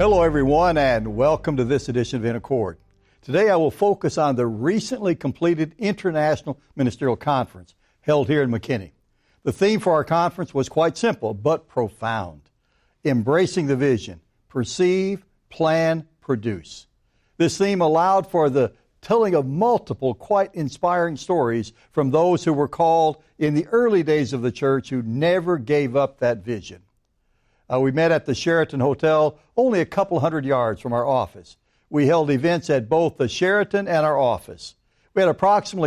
Hello, everyone, and welcome to this edition of In Accord. Today I will focus on the recently completed International Ministerial Conference held here in McKinney. The theme for our conference was quite simple, but profound. Embracing the vision, perceive, plan, produce. This theme allowed for the telling of multiple quite inspiring stories from those who were called in the early days of the church who never gave up that vision. We met at the Sheraton Hotel, only a couple hundred yards from our office. We held events at both the Sheraton and our office. We had approximately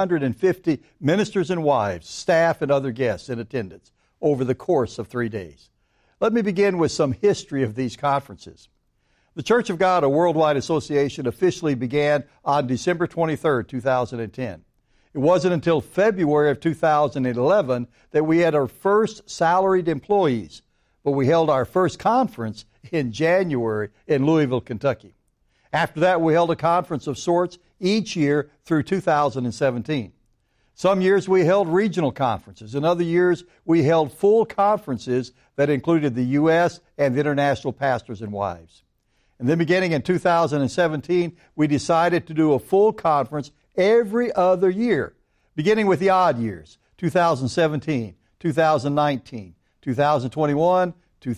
350 ministers and wives, staff, and other guests in attendance over the course of 3 days. Let me begin with some history of these conferences. The Church of God, a worldwide association, officially began on December 23, 2010. It wasn't until February of 2011 that we had our first salaried employees, but we held our first conference in January in Louisville, Kentucky. After that, we held a conference of sorts each year through 2017. Some years we held regional conferences. In other years, we held full conferences that included the U.S. and the international pastors and wives. And then beginning in 2017, we decided to do a full conference every other year, beginning with the odd years, 2017, 2019, 2021,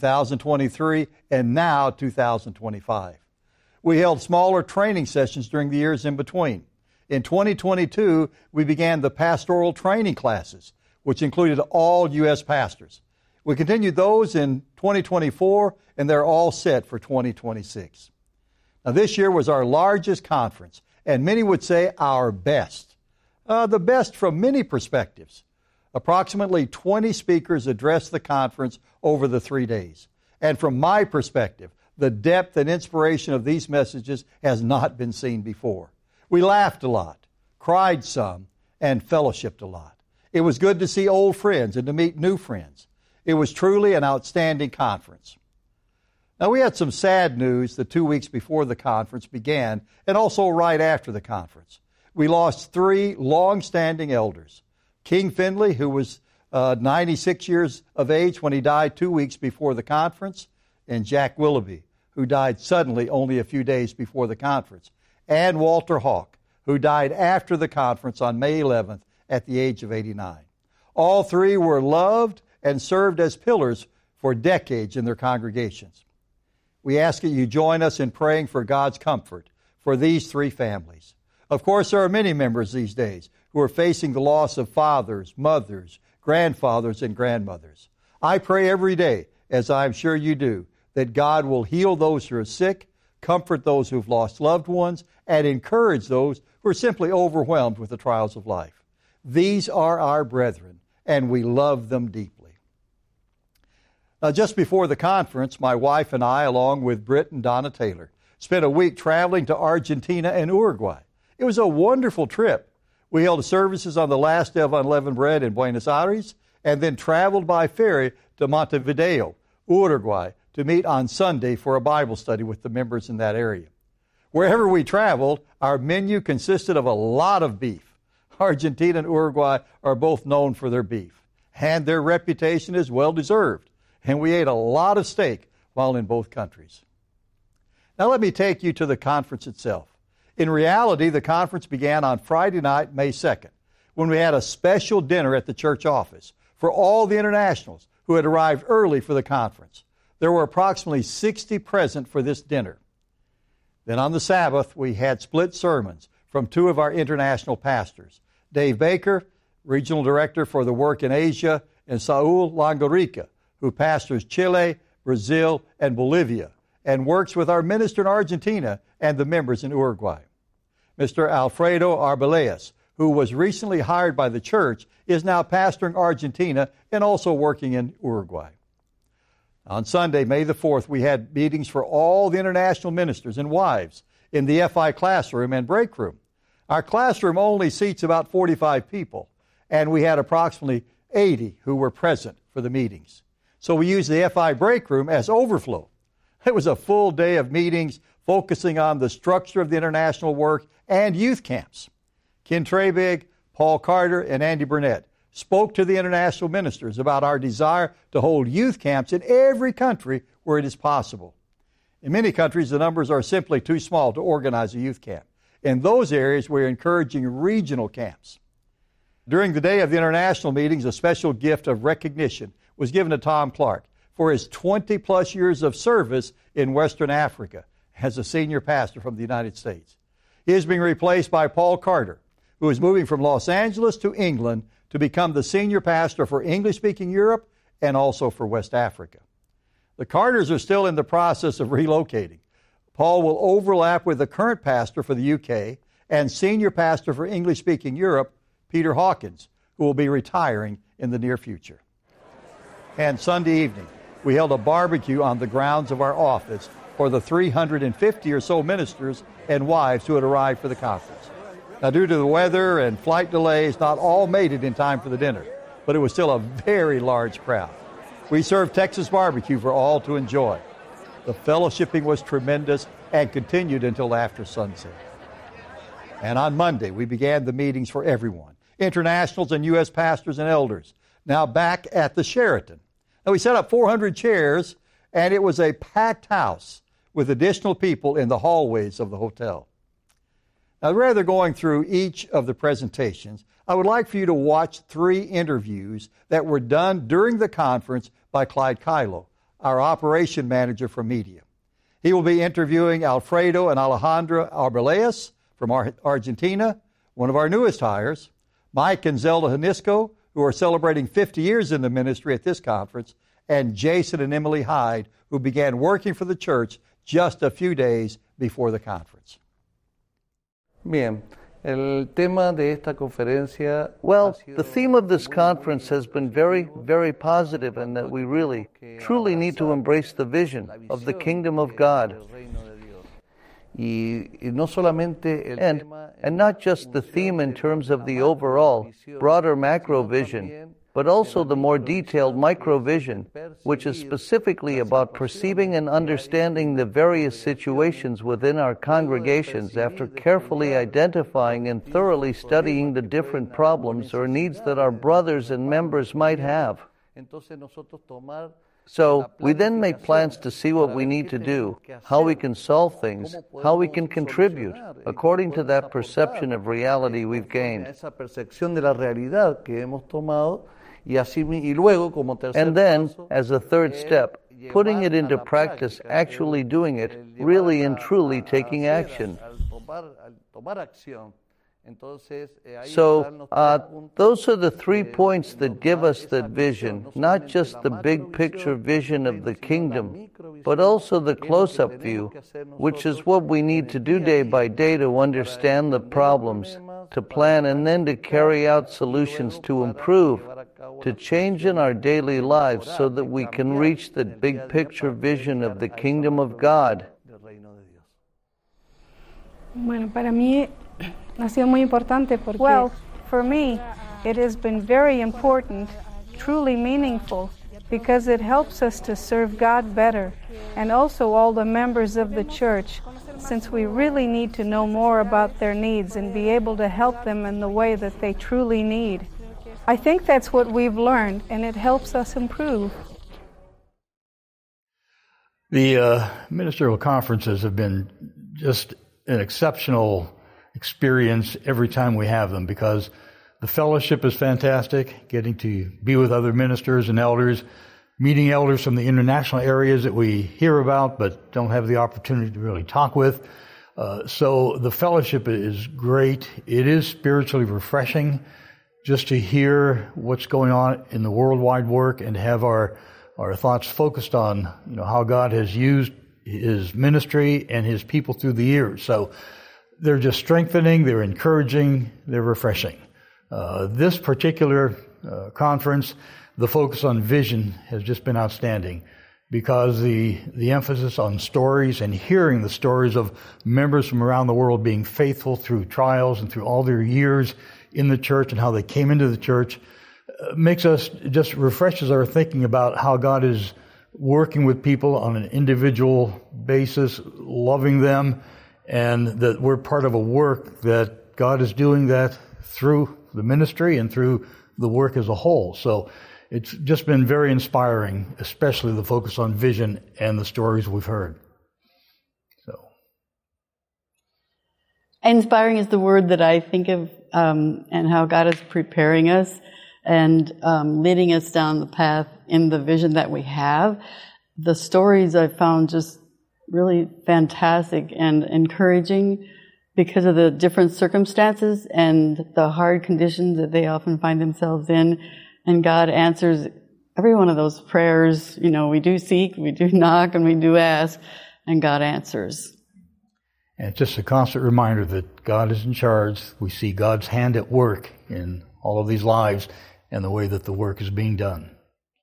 2023, and now 2025. We held smaller training sessions during the years in between. In 2022, we began the pastoral training classes, which included all U.S. pastors. We continued those in 2024, and they're all set for 2026. Now, this year was our largest conference, and many would say our best. The best from many perspectives. Approximately 20 speakers addressed the conference over the 3 days. And from my perspective, the depth and inspiration of these messages has not been seen before. We laughed a lot, cried some, and fellowshiped a lot. It was good to see old friends and to meet new friends. It was truly an outstanding conference. Now, we had some sad news the 2 weeks before the conference began and also right after the conference. We lost 3 long-standing elders. King Finley, who was 96 years of age when he died 2 weeks before the conference, and Jack Willoughby, who died suddenly only a few days before the conference, and Walter Hawk, who died after the conference on May 11th at the age of 89. All 3 were loved and served as pillars for decades in their congregations. We ask that you join us in praying for God's comfort for these 3 families. Of course, there are many members these days who are facing the loss of fathers, mothers, grandfathers, and grandmothers. I pray every day, as I'm sure you do, that God will heal those who are sick, comfort those who've lost loved ones, and encourage those who are simply overwhelmed with the trials of life. These are our brethren, and we love them deeply. Now, just before the conference, my wife and I, along with Britt and Donna Taylor, spent a week traveling to Argentina and Uruguay. It was a wonderful trip. We held services on the last day of unleavened bread in Buenos Aires and then traveled by ferry to Montevideo, Uruguay, to meet on Sunday for a Bible study with the members in that area. Wherever we traveled, our menu consisted of a lot of beef. Argentina and Uruguay are both known for their beef, and their reputation is well deserved. And we ate a lot of steak while in both countries. Now let me take you to the conference itself. In reality, the conference began on Friday night, May 2nd, when we had a special dinner at the church office for all the internationals who had arrived early for the conference. There were approximately 60 present for this dinner. Then on the Sabbath, we had split sermons from 2 of our international pastors, Dave Baker, Regional Director for the work in Asia, and Saul Langorica, who pastors Chile, Brazil, and Bolivia, and works with our minister in Argentina and the members in Uruguay. Mr. Alfredo Arbeláez, who was recently hired by the church, is now pastoring Argentina and also working in Uruguay. On Sunday, May the 4th, we had meetings for all the international ministers and wives in the FI classroom and break room. Our classroom only seats about 45 people, and we had approximately 80 who were present for the meetings. So we used the FI break room as overflow. It was a full day of meetings focusing on the structure of the international work and youth camps. Ken Trebig, Paul Carter, and Andy Burnett spoke to the international ministers about our desire to hold youth camps in every country where it is possible. In many countries, the numbers are simply too small to organize a youth camp. In those areas, we're encouraging regional camps. During the day of the international meetings, a special gift of recognition was given to Tom Clark for his 20-plus years of service in Western Africa as a senior pastor from the United States. He is being replaced by Paul Carter, who is moving from Los Angeles to England to become the senior pastor for English-speaking Europe and also for West Africa. The Carters are still in the process of relocating. Paul will overlap with the current pastor for the UK and senior pastor for English-speaking Europe, Peter Hawkins, who will be retiring in the near future. And Sunday evening, we held a barbecue on the grounds of our office for the 350 or so ministers and wives who had arrived for the conference. Now, due to the weather and flight delays, not all made it in time for the dinner, but it was still a very large crowd. We served Texas barbecue for all to enjoy. The fellowshipping was tremendous and continued until after sunset. And on Monday, we began the meetings for everyone, internationals and U.S. pastors and elders, now back at the Sheraton. Now, we set up 400 chairs, and it was a packed house with additional people in the hallways of the hotel. Now, rather than going through each of the presentations, I would like for you to watch 3 interviews that were done during the conference by Clyde Kylo, our operation manager for media. He will be interviewing Alfredo and Alejandra Arbeláez from Argentina, one of our newest hires, Mike and Zelda Hanisco, who are celebrating 50 years in the ministry at this conference, and Jason and Emily Hyde, who began working for the church just a few days before the conference. Bien. Well, the theme of this conference has been very, very positive, and that we really, truly need to embrace the vision of the kingdom of God. And not just the theme in terms of the overall, broader macro vision, but also the more detailed micro vision, which is specifically about perceiving and understanding the various situations within our congregations after carefully identifying and thoroughly studying the different problems or needs that our brothers and members might have. So we then make plans to see what we need to do, how we can solve things, how we can contribute, according to that perception of reality we've gained. And then, as a third step, putting it into practice, actually doing it, really and truly taking action. So, those are the 3 points that give us that vision, not just the big picture vision of the kingdom, but also the close-up view, which is what we need to do day by day to understand the problems, to plan and then to carry out solutions to improve, to change in our daily lives so that we can reach the big picture vision of the kingdom of God. Bueno, para mí ha sido muy importante porque well, for me, it has been very important, truly meaningful, because it helps us to serve God better, and also all the members of the church, since we really need to know more about their needs and be able to help them in the way that they truly need. I think that's what we've learned, and it helps us improve. The ministerial conferences have been just an exceptional experience every time we have them, because the fellowship is fantastic, getting to be with other ministers and elders, meeting elders from the international areas that we hear about but don't have the opportunity to really talk with. So the fellowship is great. It is spiritually refreshing just to hear what's going on in the worldwide work and to have our thoughts focused on, how God has used His ministry and His people through the years. So they're just strengthening, they're encouraging, they're refreshing. This particular conference, the focus on vision has just been outstanding, because the emphasis on stories and hearing the stories of members from around the world being faithful through trials and through all their years in the church and how they came into the church makes us, just refreshes our thinking about how God is working with people on an individual basis, loving them, and that we're part of a work that God is doing that through the ministry and through the work as a whole. So it's just been very inspiring, especially the focus on vision and the stories we've heard. Inspiring is the word that I think of, and how God is preparing us and leading us down the path in the vision that we have. The stories I found just really fantastic and encouraging because of the different circumstances and the hard conditions that they often find themselves in. And God answers every one of those prayers. You know, we do seek, we do knock, and we do ask, and God answers. And it's just a constant reminder that God is in charge. We see God's hand at work in all of these lives and the way that the work is being done.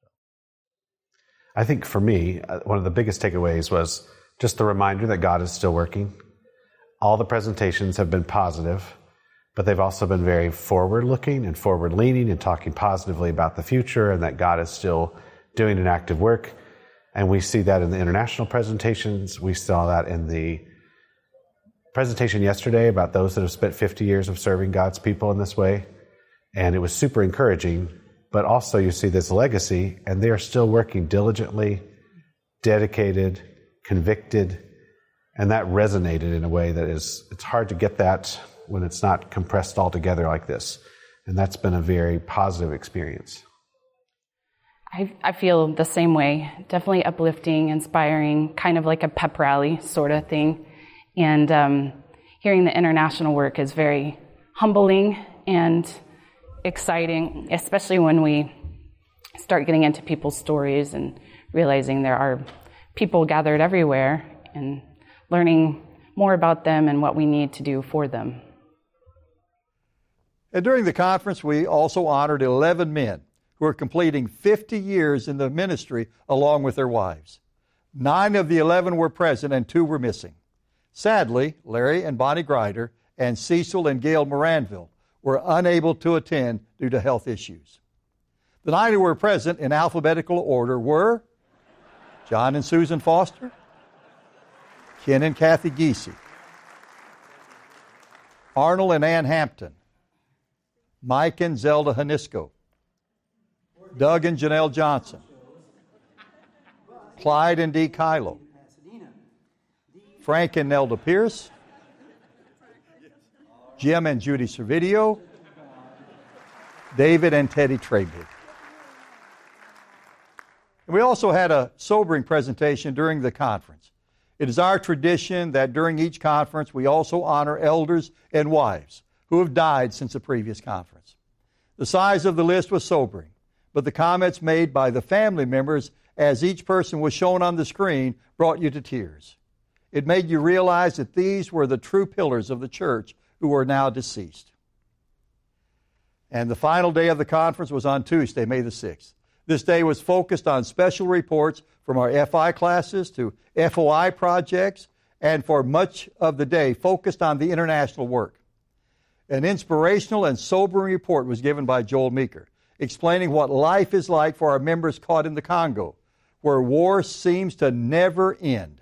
I think for me, one of the biggest takeaways was just the reminder that God is still working. All the presentations have been positive, but they've also been very forward-looking and forward-leaning and talking positively about the future and that God is still doing an active work. And we see that in the international presentations. We saw that in the presentation yesterday about those that have spent 50 years of serving God's people in this way. And it was super encouraging. But also you see this legacy, and they are still working diligently, dedicated, convicted, and that resonated in a way that it's hard to get that when it's not compressed all together like this. And that's been a very positive experience. I feel the same way. Definitely uplifting, inspiring, kind of like a pep rally sort of thing. And hearing the international work is very humbling and exciting, especially when we start getting into people's stories and realizing there are people gathered everywhere and learning more about them and what we need to do for them. And during the conference, we also honored 11 men who are completing 50 years in the ministry along with their wives. 9 of the 11 were present and 2 were missing. Sadly, Larry and Bonnie Grider and Cecil and Gail Moranville were unable to attend due to health issues. The 9 who were present in alphabetical order were John and Susan Foster, Ken and Kathy Giese, Arnold and Ann Hampton, Mike and Zelda Hanisco, Doug and Janelle Johnson, Clyde and Dee Kylo, Frank and Nelda Pierce, Jim and Judy Servideo, David and Teddy Traeger. We also had a sobering presentation during the conference. It is our tradition that during each conference we also honor elders and wives who have died since the previous conference. The size of the list was sobering, but the comments made by the family members as each person was shown on the screen brought you to tears. It made you realize that these were the true pillars of the church who are now deceased. And the final day of the conference was on Tuesday, May the 6th. This day was focused on special reports from our FI classes to FOI projects, and for much of the day focused on the international work. An inspirational and sobering report was given by Joel Meeker, explaining what life is like for our members caught in the Congo, where war seems to never end.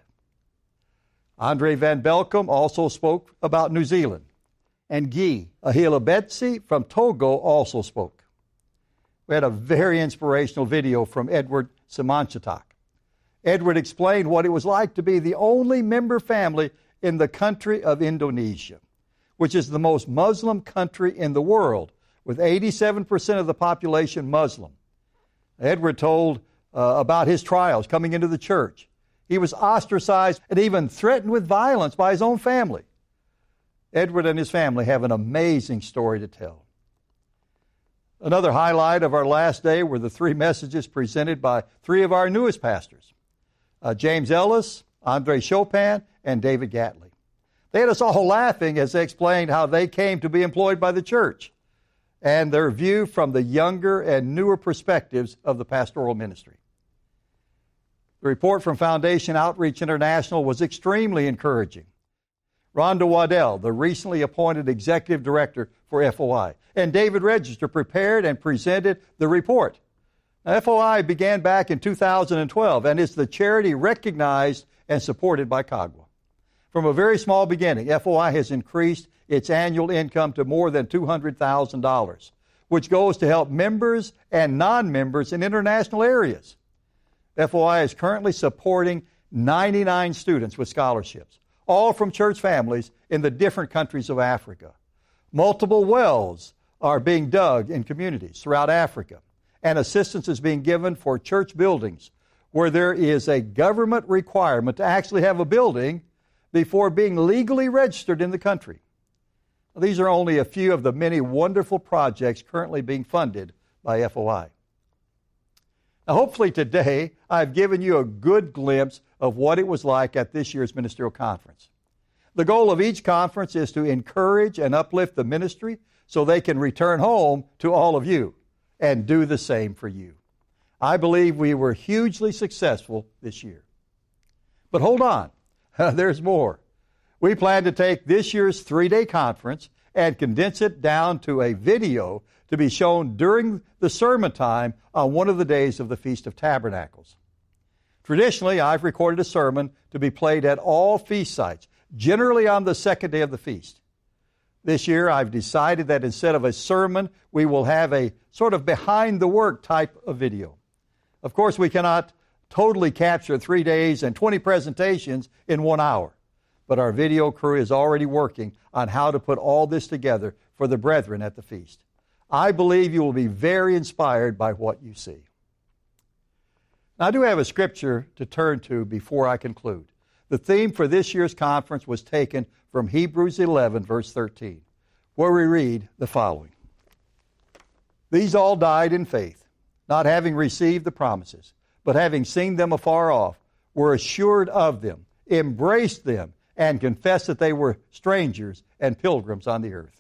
Andre Van Belkom also spoke about New Zealand, and Guy Ahilabetsi from Togo also spoke. We had a very inspirational video from Edward Simanchatak. Edward explained what it was like to be the only member family in the country of Indonesia, which is the most Muslim country in the world, with 87% of the population Muslim. Edward told about his trials coming into the church. He was ostracized and even threatened with violence by his own family. Edward and his family have an amazing story to tell. Another highlight of our last day were the 3 messages presented by 3 of our newest pastors, James Ellis, Andre Chopin, and David Gatley. They had us all laughing as they explained how they came to be employed by the church and their view from the younger and newer perspectives of the pastoral ministry. The report from Foundation Outreach International was extremely encouraging. Rhonda Waddell, the recently appointed executive director for FOI, and David Register prepared and presented the report. Now, FOI began back in 2012 and is the charity recognized and supported by CAGWA. From a very small beginning, FOI has increased its annual income to more than $200,000, which goes to help members and non-members in international areas. FOI is currently supporting 99 students with scholarships, all from church families in the different countries of Africa. Multiple wells are being dug in communities throughout Africa, and assistance is being given for church buildings where there is a government requirement to actually have a building before being legally registered in the country. These are only a few of the many wonderful projects currently being funded by FOI. Now, hopefully today I've given you a good glimpse of what it was like at this year's ministerial conference. The goal of each conference is to encourage and uplift the ministry so they can return home to all of you and do the same for you. I believe we were hugely successful this year. But hold on, there's more. We plan to take this year's 3-day conference and condense it down to a video to be shown during the sermon time on one of the days of the Feast of Tabernacles. Traditionally, I've recorded a sermon to be played at all feast sites, generally on the second day of the feast. This year, I've decided that instead of a sermon, we will have a sort of behind-the-work type of video. Of course, we cannot totally capture 3 days and 20 presentations in 1 hour. But our video crew is already working on how to put all this together for the brethren at the feast. I believe you will be very inspired by what you see. Now, I do have a scripture to turn to before I conclude. The theme for this year's conference was taken from Hebrews 11, verse 13, where we read the following. These all died in faith, not having received the promises, but having seen them afar off, were assured of them, embraced them, and confessed that they were strangers and pilgrims on the earth.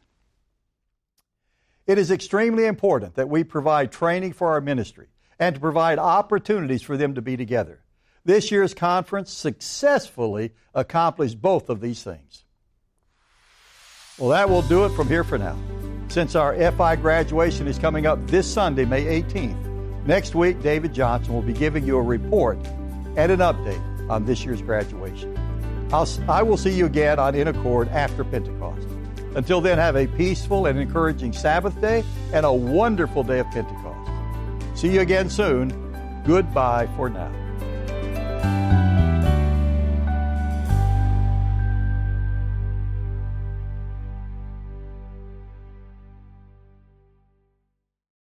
It is extremely important that we provide training for our ministry and to provide opportunities for them to be together. This year's conference successfully accomplished both of these things. Well, that will do it from here for now. Since our FI graduation is coming up this Sunday, May 18th, next week David Johnson will be giving you a report and an update on this year's graduation. I will see you again on In Accord after Pentecost. Until then, have a peaceful and encouraging Sabbath day and a wonderful day of Pentecost. See you again soon. Goodbye for now.